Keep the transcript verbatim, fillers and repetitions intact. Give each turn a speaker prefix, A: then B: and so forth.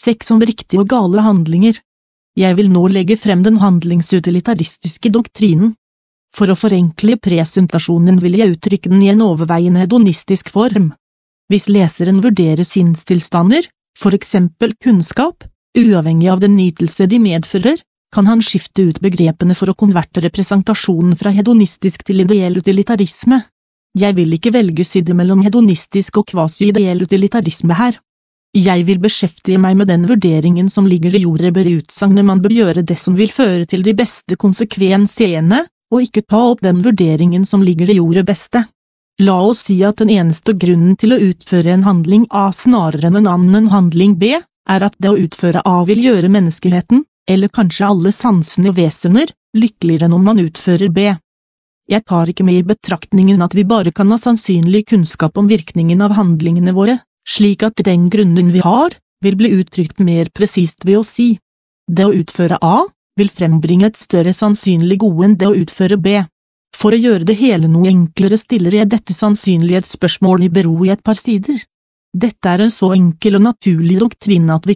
A: seks om riktige og gale handlinger. Jeg vil nå legge frem den handlingsutilitaristiske doktrinen. For å forenkle presentasjonen vil jeg uttrykke den i en overveiende hedonistisk form. Hvis leseren vurderer sinnstilstander, for eksempel kunnskap, uavhengig av den nytelse de medfører, kan han skifte ut begrepene for å konvertere presentasjonen fra hedonistisk til ideell utilitarisme. Jeg vil ikke velge side mellom hedonistisk og kvasi-ideell utilitarisme her. Jeg vil beskjeftige meg med den vurderingen som ligger i jordet bør utsagnet man bør gjøre det som vil føre til de beste konsekvensiene, og ikke ta opp den vurderingen som ligger i jordet beste. La oss si at den eneste grunnen til å utføre en handling A snarere enn en annen handling B, er at det å utføre A vil gjøre menneskeheten, eller kanskje alle sansende vesener, lykkeligere enn om man utfører B. Jeg tar ikke med i betraktningen at vi bare kan ha sannsynlig kunnskap om virkningen av handlingene våre, slik at den grunnen vi har, vil bli uttrykt mer presist ved å si. Det å utføre A, vil frembringe et større sannsynlig gode enn det å utføre B. For å gjøre det hele noe enklere stiller jeg dette sannsynlighetsspørsmålet i bero i et par sider. Dette er en så enkel og naturlig doktrine at vi